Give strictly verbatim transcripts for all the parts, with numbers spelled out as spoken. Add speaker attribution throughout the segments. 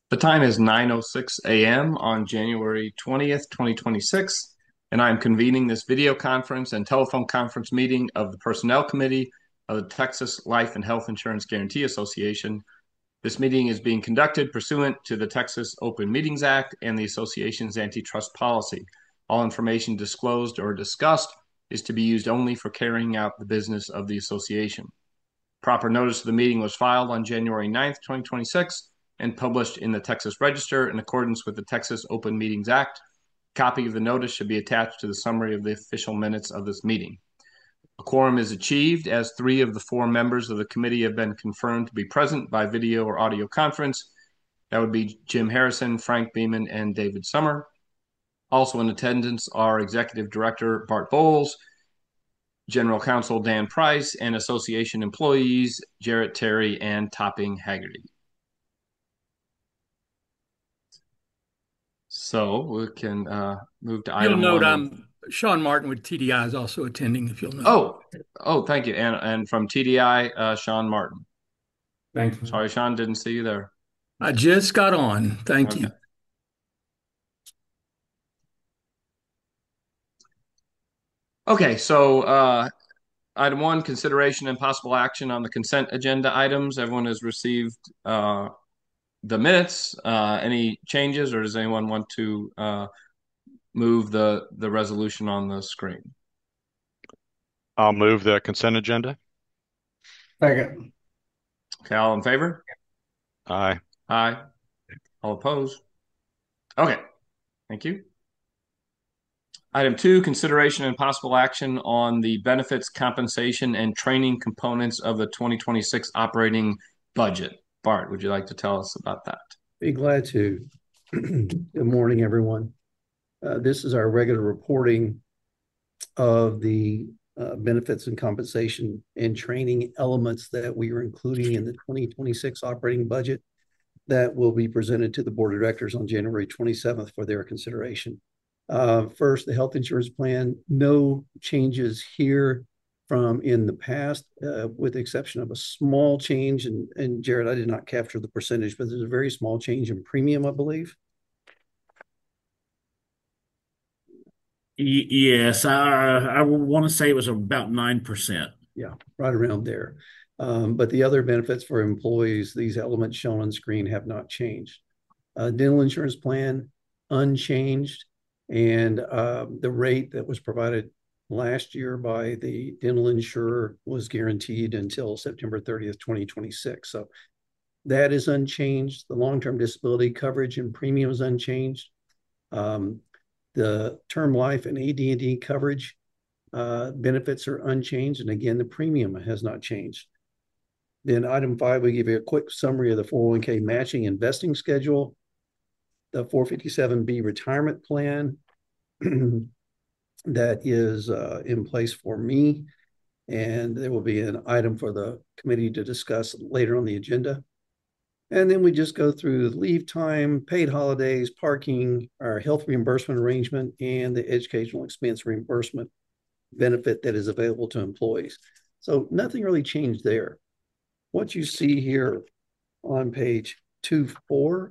Speaker 1: The time is nine oh six a m on January twentieth, twenty twenty-six, and I am convening this video conference and telephone conference meeting of the Personnel Committee of the Texas Life and Health Insurance Guarantee Association. This meeting is being conducted pursuant to the Texas Open Meetings Act and the association's antitrust policy. All information disclosed or discussed is to be used only for carrying out the business of the association. Proper notice of the meeting was filed on January ninth, twenty twenty-six, and published in the Texas Register in accordance with the Texas Open Meetings Act. A copy of the notice should be attached to the summary of the official minutes of this meeting. A quorum is achieved as three of the four members of the committee have been confirmed to be present by video or audio conference. That would be Jim Harrison, Frank Beeman, and David Summer. Also in attendance are Executive Director Bart Bowles, General Counsel Dan Price, and Association employees Jarrett Terry and Topping Haggerty. So we can uh, move to
Speaker 2: You'll
Speaker 1: item
Speaker 2: note
Speaker 1: one. Of,
Speaker 2: um, Sean Martin with T D I is also attending, if you'll note.
Speaker 1: oh, oh, thank you. And and from T D I, uh, Sean Martin.
Speaker 3: Thanks, man.
Speaker 1: Sorry, Sean, didn't see you there.
Speaker 2: I just got on. Thank
Speaker 1: Okay.
Speaker 2: you.
Speaker 1: Okay, so uh, item one, consideration and possible action on the consent agenda items. Everyone has received uh, the minutes. Uh, any changes, or does anyone want to uh, move the the resolution on the screen?
Speaker 4: I'll move the consent agenda.
Speaker 3: Second.
Speaker 1: Okay, all in favor?
Speaker 4: Aye.
Speaker 1: Aye. All opposed? Okay, thank you. Item two, consideration and possible action on the benefits, compensation, and training components of the twenty twenty-six operating budget. Bart, would you like to tell us about that?
Speaker 5: Be glad to. Good morning, everyone. Uh, this is our regular reporting of the uh, benefits and compensation and training elements that we are including in the twenty twenty-six operating budget that will be presented to the board of directors on January twenty-seventh for their consideration. Uh, first, the health insurance plan, no changes here from in the past, uh, with the exception of a small change. And, and Jared, I did not capture the percentage, but there's a very small change in premium, I believe.
Speaker 3: Yes, I I want to say it was about nine percent.
Speaker 5: Yeah, right around there. Um, but the other benefits for employees, these elements shown on screen have not changed. Uh, dental insurance plan, unchanged. And uh, the rate that was provided last year by the dental insurer was guaranteed until September thirtieth, twenty twenty-six. So that is unchanged. The long-term disability coverage and premium is unchanged. Um, the term life and A D and D coverage uh, benefits are unchanged. And again, the premium has not changed. Then item five, we give you a quick summary of the four oh one k matching investing schedule, the four fifty-seven B retirement plan that is uh, in place for me. And there will be an item for the committee to discuss later on the agenda. And then we just go through leave time, paid holidays, parking, our health reimbursement arrangement, and the educational expense reimbursement benefit that is available to employees. So nothing really changed there. What you see here on page two four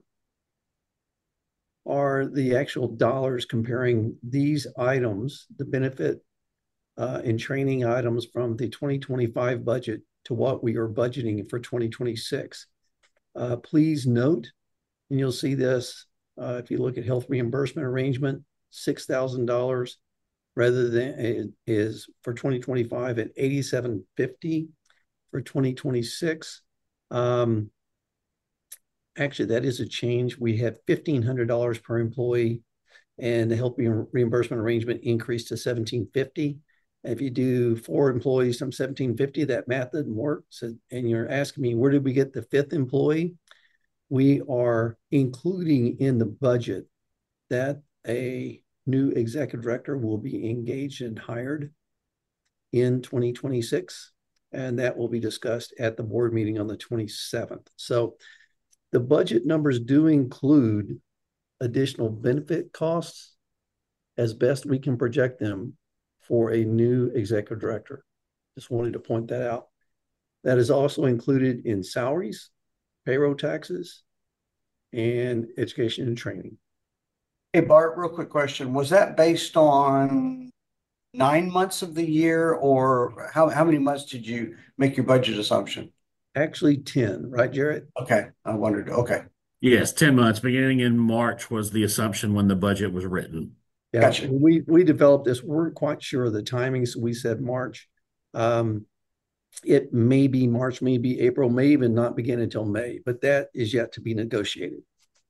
Speaker 5: are the actual dollars comparing these items, the benefit uh, and training items from the twenty twenty-five budget to what we are budgeting for twenty twenty-six. Uh, please note, and you'll see this uh, if you look at health reimbursement arrangement, six thousand dollars rather than it is for twenty twenty-five at eighty-seven fifty for twenty twenty-six. Um, actually, that is a change. We had fifteen hundred dollars per employee, and the health reimbursement arrangement increased to seventeen fifty. If you do four employees from seventeen fifty, that math doesn't work. So, and you're asking me, where did we get the fifth employee? We are including in the budget that a new executive director will be engaged and hired in twenty twenty-six. And that will be discussed at the board meeting on the twenty-seventh. So the budget numbers do include additional benefit costs as best we can project them for a new executive director. Just wanted to point that out. That is also included in salaries, payroll taxes, and education and training.
Speaker 6: Hey, Bart, real quick question. Was that based on nine months of the year, or how, how many months did you make your budget assumption?
Speaker 5: Actually, ten, right, Jarrett?
Speaker 6: Okay, I wondered. Okay,
Speaker 3: Yes, ten months, beginning in March was the assumption when the budget was written.
Speaker 5: Yeah,
Speaker 6: Gotcha.
Speaker 5: we we developed this. We weren't quite sure of the timing, so we said March. Um, it may be March, maybe April, may even not begin until May, but that is yet to be negotiated.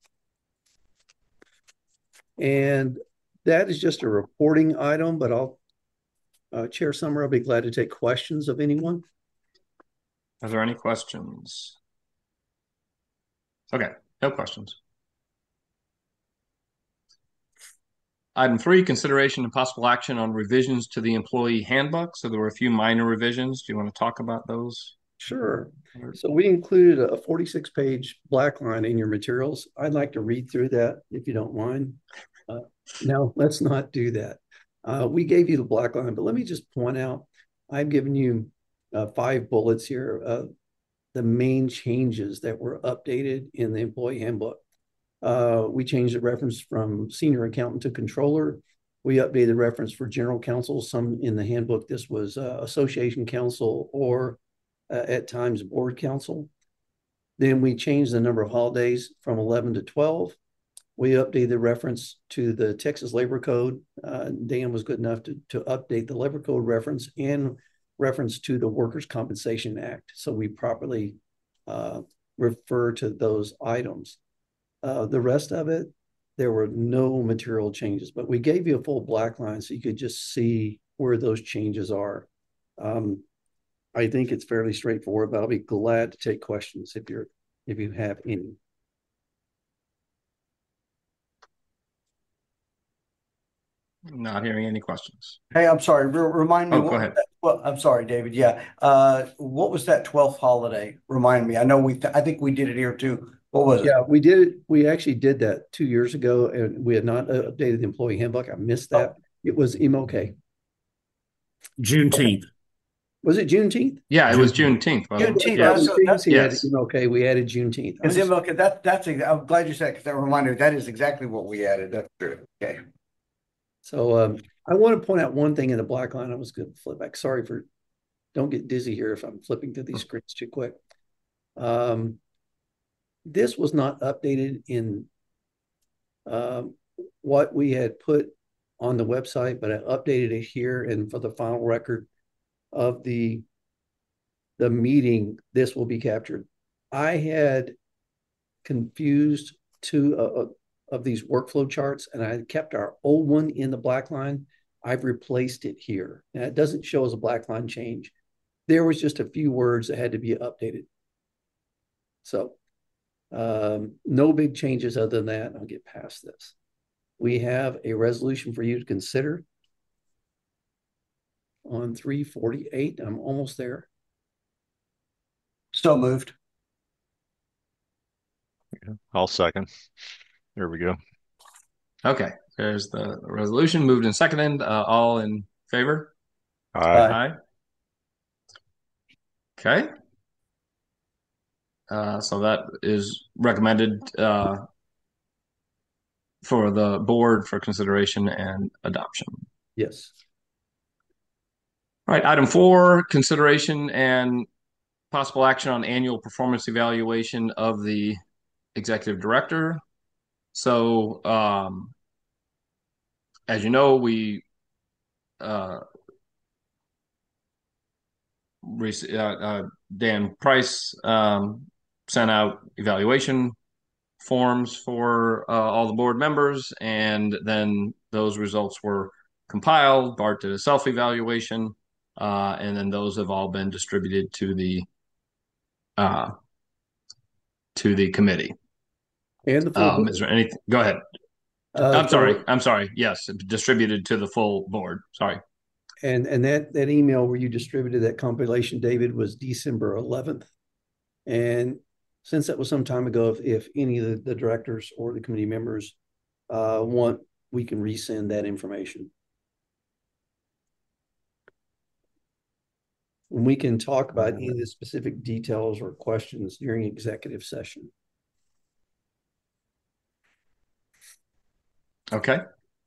Speaker 5: And that is just a reporting item, but I'll, uh, Chair Summer, I'll be glad to take questions of anyone.
Speaker 1: Are there any questions? Okay, no questions. Item three, consideration and possible action on revisions to the employee handbook. So there were a few minor revisions. Do you want to talk about those?
Speaker 5: Sure. So we included a forty-six page black line in your materials. I'd like to read through that if you don't mind. Uh, no, let's not do that. Uh, we gave you the black line, but let me just point out, I've given you uh, five bullets here, uh, the main changes that were updated in the employee handbook. Uh, we changed the reference from senior accountant to controller. We updated the reference for general counsel. Some in the handbook, this was uh, association counsel or uh, at times board counsel. Then we changed the number of holidays from eleven to twelve. We updated the reference to the Texas Labor Code. Uh, Dan was good enough to, to update the Labor Code reference and reference to the Workers' Compensation Act. So we properly uh, refer to those items. Uh, the rest of it, there were no material changes, but we gave you a full black line so you could just see where those changes are. Um, I think it's fairly straightforward, but I'll be glad to take questions if you're if you have any.
Speaker 1: Not hearing any questions.
Speaker 6: Hey, I'm sorry. Re remind me.
Speaker 1: Oh,
Speaker 6: what
Speaker 1: go ahead.
Speaker 6: That, well, I'm sorry, David. Yeah. Uh, what was that twelfth holiday? Remind me. I know we. Th I think we did it here too. What was it?
Speaker 5: Yeah, we did it. We actually did that two years ago, and we had not updated the employee handbook. I missed that. Oh. It was M L K.
Speaker 3: Juneteenth.
Speaker 5: Was it Juneteenth?
Speaker 1: Yeah, it was Juneteenth.
Speaker 6: Juneteenth.
Speaker 1: Yeah.
Speaker 6: That's, that's,
Speaker 5: he
Speaker 1: yes.
Speaker 5: added M L K. We added Juneteenth.
Speaker 6: Because M L K. That that's. I'm glad you said, because that reminded me. That is exactly what we added. That's true. Okay.
Speaker 5: So um, I want to point out one thing in the black line. I was going to flip back. Sorry for. Don't get dizzy here if I'm flipping through these screens too quick. Um, this was not updated in um, what we had put on the website, but I updated it here, and for the final record of the the meeting, this will be captured. I had confused two uh, of these workflow charts, and I kept our old one in the black line. I've replaced it here. Now, it doesn't show as a black line change. There was just a few words that had to be updated. So um, no big changes other than that. I'll get past this. We have a resolution for you to consider on three forty-eight. I'm almost there.
Speaker 6: So moved.
Speaker 4: I'll second. There we go.
Speaker 1: Okay, there's the resolution moved and seconded. Uh, all in favor?
Speaker 4: Aye.
Speaker 1: Aye. Okay. Uh, so that is recommended uh, for the board for consideration and adoption.
Speaker 5: Yes.
Speaker 1: All right, item four, consideration and possible action on annual performance evaluation of the executive director. So, um, as you know, we uh, uh, uh, Dan Price um, sent out evaluation forms for uh, all the board members, and then those results were compiled. Bart did a self-evaluation, uh, and then those have all been distributed to the uh, to the committee.
Speaker 5: And the full
Speaker 1: um,
Speaker 5: board.
Speaker 1: Is there anything? Go ahead.
Speaker 5: Uh,
Speaker 1: I'm
Speaker 5: so,
Speaker 1: sorry. I'm sorry. Yes, distributed to the full board. Sorry.
Speaker 5: And and that that email where you distributed that compilation, David, was December eleventh. And since that was some time ago, if, if any of the, the directors or the committee members uh, want, we can resend that information. And we can talk about any of the specific details or questions during executive session.
Speaker 1: Okay.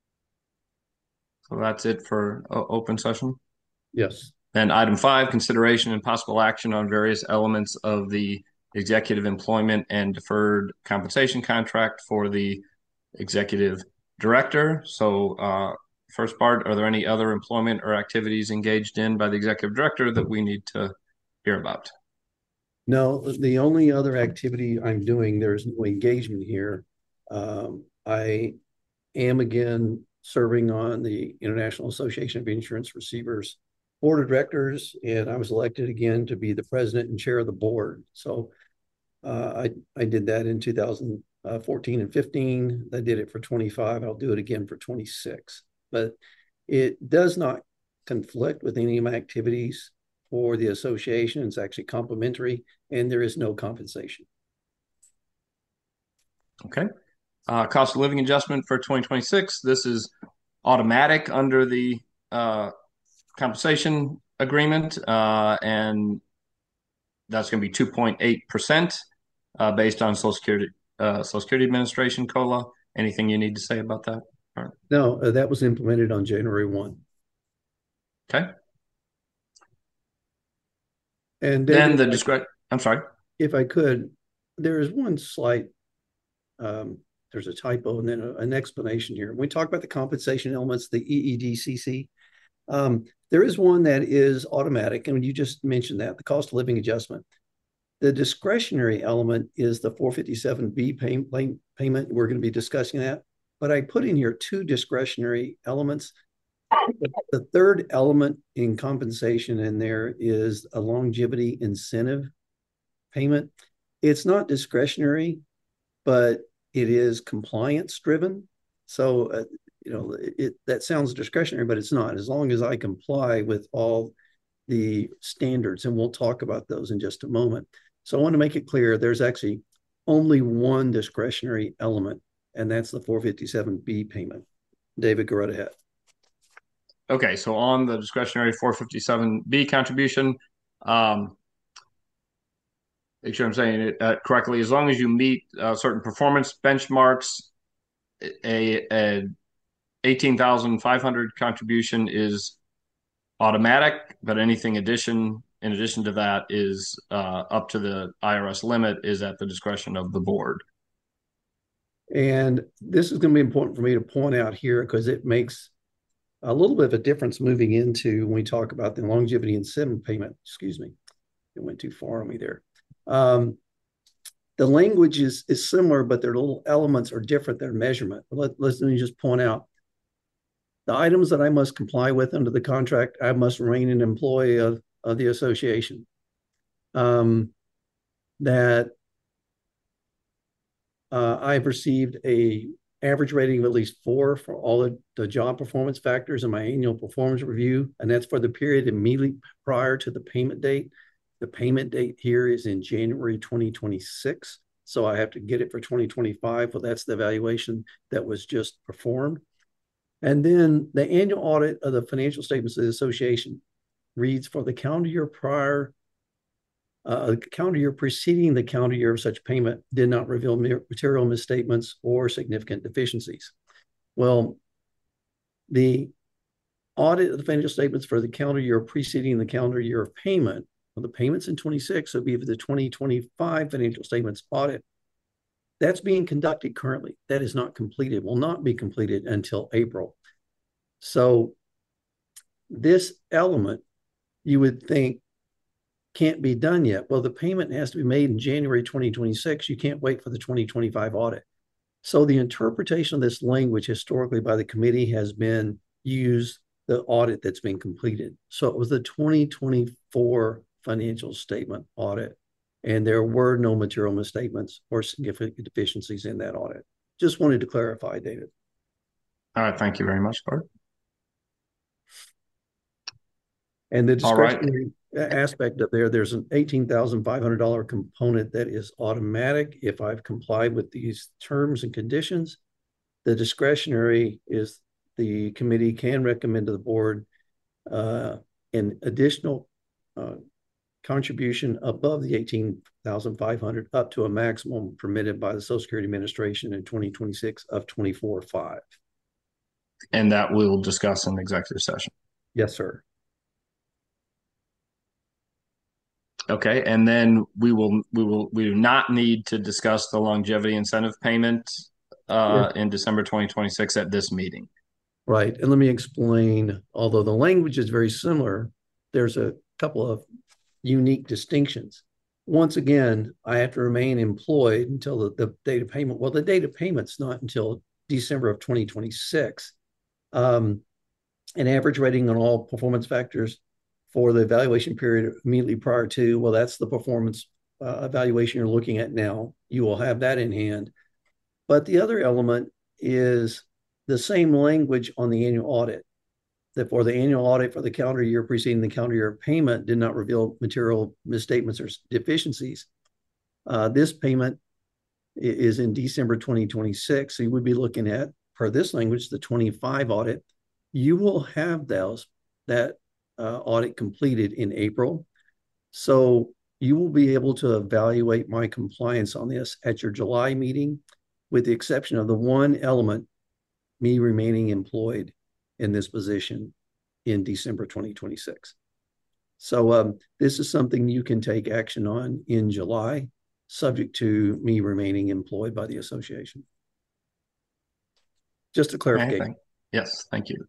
Speaker 1: So that's it for uh, open session.
Speaker 5: Yes.
Speaker 1: And item five, consideration and possible action on various elements of the executive employment and deferred compensation contract for the executive director. So, uh, first part, are there any other employment or activities engaged in by the executive director that we need to hear about?
Speaker 5: No, the only other activity I'm doing, there's no engagement here. Um, I am again serving on the International Association of Insurance Receivers Board of Directors, and I was elected again to be the president and chair of the board. So uh, I, I did that in two thousand fourteen and fifteen. I did it for twenty-five. I'll do it again for twenty-six. But it does not conflict with any of my activities for the association. It's actually complementary, and there is no compensation.
Speaker 1: Okay. Uh, cost of living adjustment for twenty twenty-six. This is automatic under the uh, compensation agreement, uh, and that's going to be two point eight percent uh, based on Social Security, uh, Social Security Administration COLA. Anything you need to say about that? All right.
Speaker 5: No, uh, that was implemented on January first.
Speaker 1: Okay.
Speaker 5: And
Speaker 1: Then
Speaker 5: David,
Speaker 1: the discretion, I'm sorry.
Speaker 5: if I could, there is one slight, um, there's a typo and then a, an explanation here. When we talk about the compensation elements, the E E D C C, um, there is one that is automatic, and you just mentioned that, the cost of living adjustment. The discretionary element is the four fifty-seven B pay, pay, payment. We're going to be discussing that. But I put in here two discretionary elements. The third element in compensation in there is a longevity incentive payment. It's not discretionary, but it is compliance driven. So, uh, you know, it that sounds discretionary, but it's not. As long as I comply with all the standards, and we'll talk about those in just a moment. So I want to make it clear, there's actually only one discretionary element, and that's the four fifty-seven B payment. David, go right ahead.
Speaker 1: Okay, so on the discretionary four fifty-seven B contribution, um, make sure I'm saying it uh, correctly. As long as you meet uh, certain performance benchmarks, a, a eighteen thousand five hundred contribution is automatic, but anything addition in addition to that is uh, up to the I R S limit is at the discretion of the board.
Speaker 5: And this is going to be important for me to point out here because it makes a little bit of a difference moving into when we talk about the longevity incentive payment. Excuse me, it went too far on me there. Um, the language is is similar, but their little elements are different. Their measurement. Let, let me just point out the items that I must comply with under the contract. I must remain an employee of, of the association. Um, that uh, I've received a average rating of at least four for all of the job performance factors in my annual performance review, and that's for the period immediately prior to the payment date. The payment date here is in January twenty twenty-six, so I have to get it for twenty twenty-five. Well, that's the evaluation that was just performed. And then the annual audit of the financial statements of the association reads for the calendar year prior, uh, calendar year preceding the calendar year of such payment did not reveal material misstatements or significant deficiencies. Well, the audit of the financial statements for the calendar year preceding the calendar year of payment, well, the payments in twenty-six will be for the twenty twenty-five financial statements audit. That's being conducted currently. That is not completed, will not be completed until April. So this element, you would think, can't be done yet. Well, the payment has to be made in January twenty twenty-six. You can't wait for the twenty twenty-five audit. So the interpretation of this language historically by the committee has been use the audit that's been completed. So it was the twenty twenty-four financial statement audit, and there were no material misstatements or significant deficiencies in that audit. Just wanted to clarify, David.
Speaker 1: All right, thank you very much, Bart.
Speaker 5: And the discretionary right. aspect of there, there's an eighteen thousand five hundred dollars component that is automatic if I've complied with these terms and conditions. The discretionary is the committee can recommend to the board uh, an additional uh, contribution above the eighteen thousand five hundred dollars up to a maximum permitted by the Social Security Administration in twenty twenty-six of twenty-four point five.
Speaker 1: and that we'll discuss in executive session.
Speaker 5: Yes, sir.
Speaker 1: Okay, and then we will we will we do not need to discuss the longevity incentive payment uh, in December twenty twenty-six at this meeting.
Speaker 5: Right. And let me explain, although the language is very similar, there's a couple of unique distinctions. Once again, I have to remain employed until the, the date of payment. Well, the date of payment's not until December of twenty twenty-six. Um, an average rating on all performance factors for the evaluation period immediately prior to, well, that's the performance uh, evaluation you're looking at now. You will have that in hand. But the other element is the same language on the annual audit. That for the annual audit for the calendar year preceding the calendar year payment did not reveal material misstatements or deficiencies. Uh, this payment is in December twenty twenty-six. So you would be looking at, per this language, the twenty-five audit. You will have those that uh, audit completed in April. So you will be able to evaluate my compliance on this at your July meeting, with the exception of the one element, me remaining employed in this position in December twenty twenty-six. So um, this is something you can take action on in July, subject to me remaining employed by the association. Just a clarification.
Speaker 1: Yes, thank you.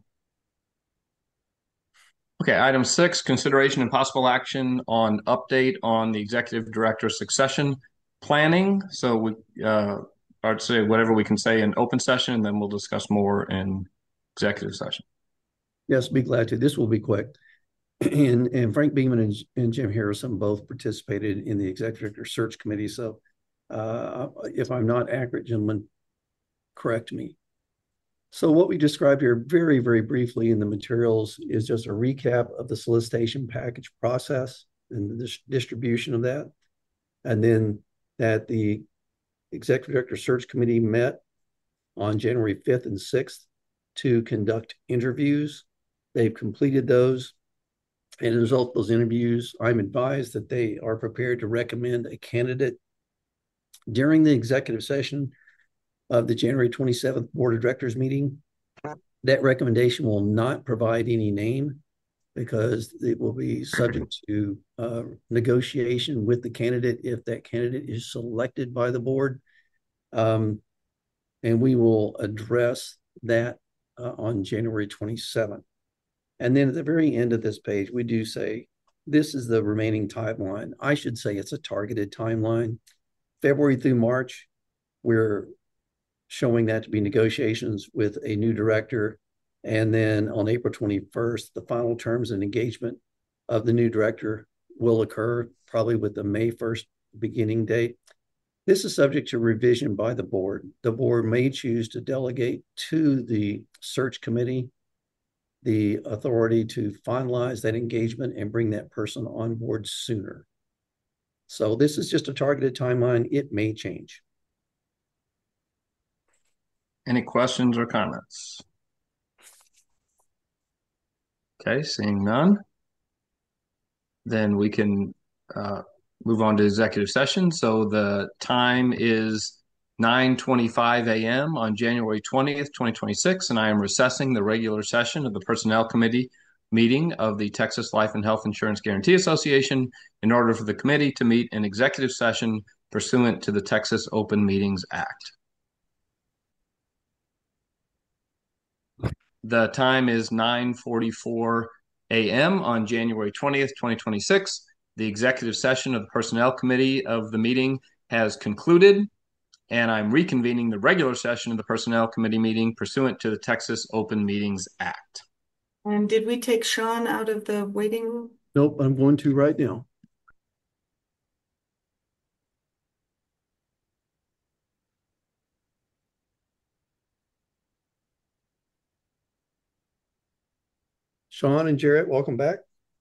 Speaker 1: Okay, item six, consideration and possible action on update on the executive director succession planning. So we, uh, I'd say whatever we can say in open session, and then we'll discuss more in executive session.
Speaker 5: Yes, be glad to. This will be quick. And, and Frank Beeman and, and Jim Harrison both participated in the executive director search committee. So uh, if I'm not accurate, gentlemen, correct me. So what we described here very, very briefly in the materials is just a recap of the solicitation package process and the dis- distribution of that. And then that the executive director search committee met on January fifth and sixth to conduct interviews. They've completed those. And as a result of those interviews, I'm advised that they are prepared to recommend a candidate. During the executive session of the January twenty-seventh Board of Directors meeting, that recommendation will not provide any name because it will be subject to uh, negotiation with the candidate if that candidate is selected by the board. Um, and we will address that uh, on January twenty-seventh. And then at the very end of this page, we do say, this is the remaining timeline. I should say it's a targeted timeline. February through March, we're showing that to be negotiations with a new director. And then on April twenty-first, the final terms and engagement of the new director will occur, probably with the May first beginning date. This is subject to revision by the board. The board may choose to delegate to the search committee the authority to finalize that engagement and bring that person on board sooner. So this is just a targeted timeline. It may change.
Speaker 1: Any questions or comments? Okay, seeing none. Then we can uh, move on to executive session. So the time is nine twenty-five a m on January twentieth, twenty twenty-six, and I am recessing the regular session of the Personnel Committee meeting of the Texas Life and Health Insurance Guarantee Association in order for the committee to meet in executive session pursuant to the Texas Open Meetings Act. The time is nine forty-four a m on January twentieth, twenty twenty-six. The executive session of the Personnel Committee of the meeting has concluded, and I'm reconvening the regular session of the Personnel Committee meeting pursuant to the Texas Open Meetings Act.
Speaker 7: And did we take Sean out of the waiting room?
Speaker 5: Nope, I'm going to right now. Sean and Jarrett, welcome back.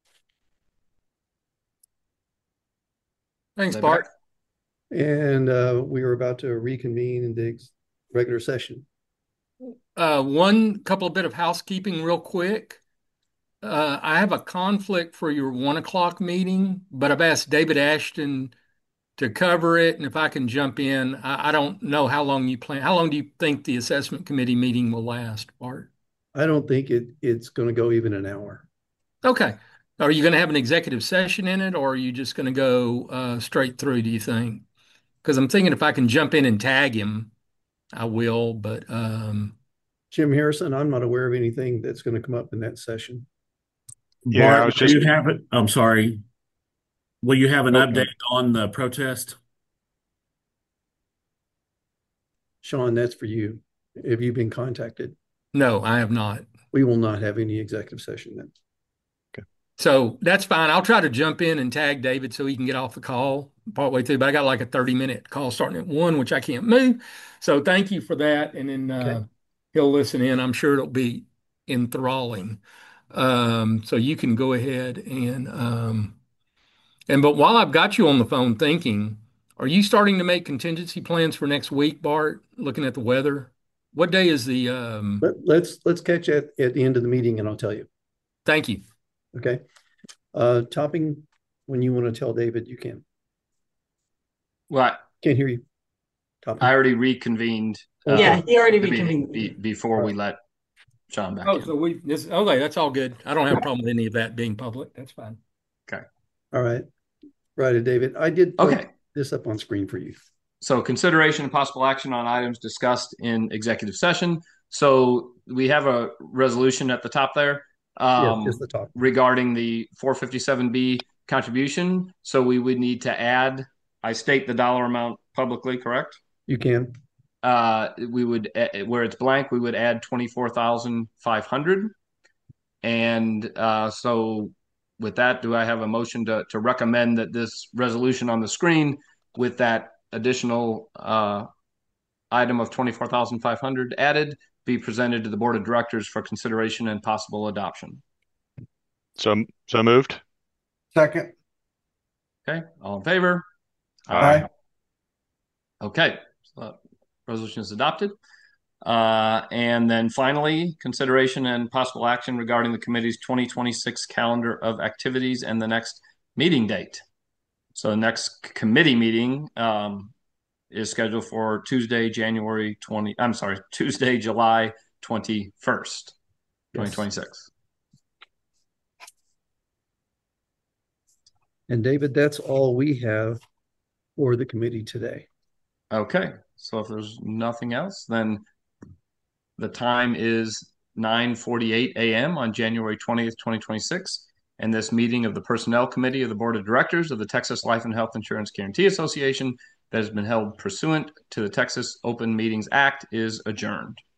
Speaker 2: Thanks,
Speaker 1: They're
Speaker 2: Bart.
Speaker 1: back.
Speaker 5: And uh, we are about to reconvene in the regular session.
Speaker 2: Uh, one couple of bit of housekeeping real quick. Uh, I have a conflict for your one o'clock meeting, but I've asked David Ashton to cover it. And if I can jump in, I, I don't know how long you plan. How long do you think the assessment committee meeting will last, Bart?
Speaker 5: I don't think it, it's going to go even an hour.
Speaker 2: Okay. Are you going to have an executive session in it, or are you just going to go uh, straight through, do you think? Because I'm thinking if I can jump in and tag him, I will, but um,
Speaker 5: Jim Harrison, I'm not aware of anything that's going to come up in that session.
Speaker 4: Yeah, I
Speaker 3: Bart,
Speaker 4: was
Speaker 3: do
Speaker 4: just-
Speaker 3: you have it? I'm sorry. Will you have an
Speaker 1: Okay.
Speaker 3: update on the protest?
Speaker 5: Sean, that's for you. Have you been contacted?
Speaker 2: no, I have not.
Speaker 5: We will not have any executive session then.
Speaker 2: So that's fine. I'll try to jump in and tag David so he can get off the call partway through. But I got like a thirty minute call starting at one, which I can't move. So thank you for that. And then uh,
Speaker 5: Okay.
Speaker 2: he'll listen in. I'm sure it'll be enthralling. Um, so you can go ahead and um, and but while I've got you on the phone thinking, are you starting to make contingency plans for next week, Bart? Looking at the weather. What day is the um,
Speaker 5: Let, let's let's catch at at the end of the meeting and I'll tell you.
Speaker 2: thank you.
Speaker 5: Okay. Uh, topping, when you want to tell David, you can.
Speaker 1: Well, I,
Speaker 5: Can't hear you. Topping.
Speaker 1: I already reconvened. uh,
Speaker 7: Yeah, he already
Speaker 1: the meeting
Speaker 7: reconvened.
Speaker 1: be- before we let Sean back
Speaker 2: Oh,
Speaker 1: in.
Speaker 2: so we this okay, that's all good. I don't have a problem with any of that being public. That's fine.
Speaker 5: All right. Right, David. I did put
Speaker 1: Okay.
Speaker 5: this up on screen for you.
Speaker 1: So consideration and possible action on items discussed in executive session. So we have a resolution at the top there
Speaker 5: Yeah,
Speaker 1: um,
Speaker 5: just the top.
Speaker 1: regarding the four fifty-seven B contribution. So we would need to add, I state the dollar amount publicly, correct?
Speaker 5: You can.
Speaker 1: Uh, we would, uh, where it's blank, we would add twenty-four thousand five hundred. And uh, so with that, do I have a motion to, to recommend that this resolution on the screen with that additional uh, item of twenty-four thousand five hundred added be presented to the board of directors for consideration and possible adoption?
Speaker 4: So, so moved.
Speaker 6: Second.
Speaker 1: Okay, all in favor?
Speaker 6: Aye.
Speaker 1: Okay, so that resolution is adopted. Uh, and then finally, consideration and possible action regarding the committee's twenty twenty-six calendar of activities and the next meeting date. So the next committee meeting um, is scheduled for Tuesday, January twentieth. I'm sorry, Tuesday, July twenty-first, twenty twenty-six.
Speaker 5: And David, that's all we have for the committee today.
Speaker 1: Okay, so if there's nothing else, then the time is nine forty-eight a m on January twentieth, twenty twenty-six. And this meeting of the Personnel Committee of the Board of Directors of the Texas Life and Health Insurance Guarantee Association that has been held pursuant to the Texas Open Meetings Act is adjourned.